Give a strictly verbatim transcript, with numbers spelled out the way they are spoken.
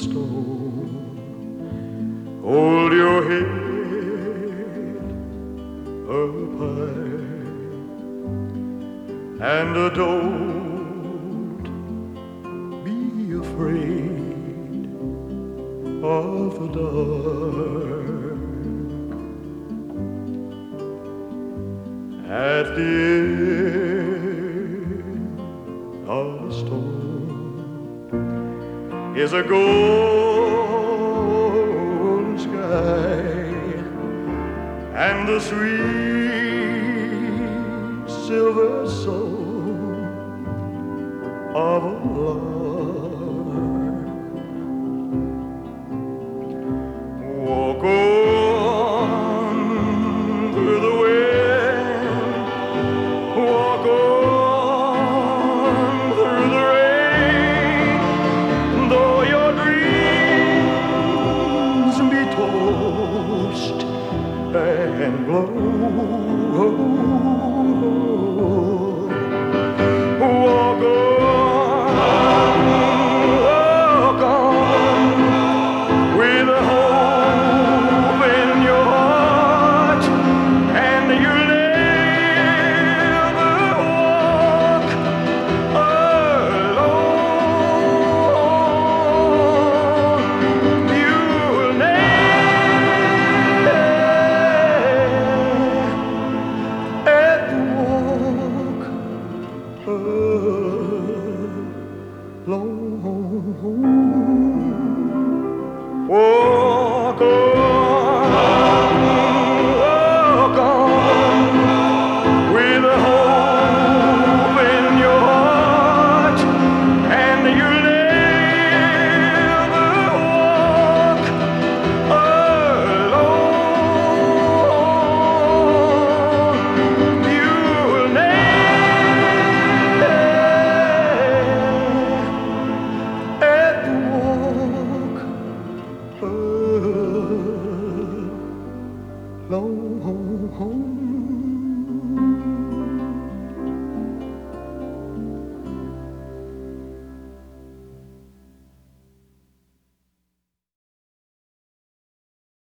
stone. Hold your head up high and don't be afraid of the dark. At the end of the storm is a golden sky and the sweet silver soul of a lark. Walk on through the wind, walk on through the rain, though your dreams be tossed and blown.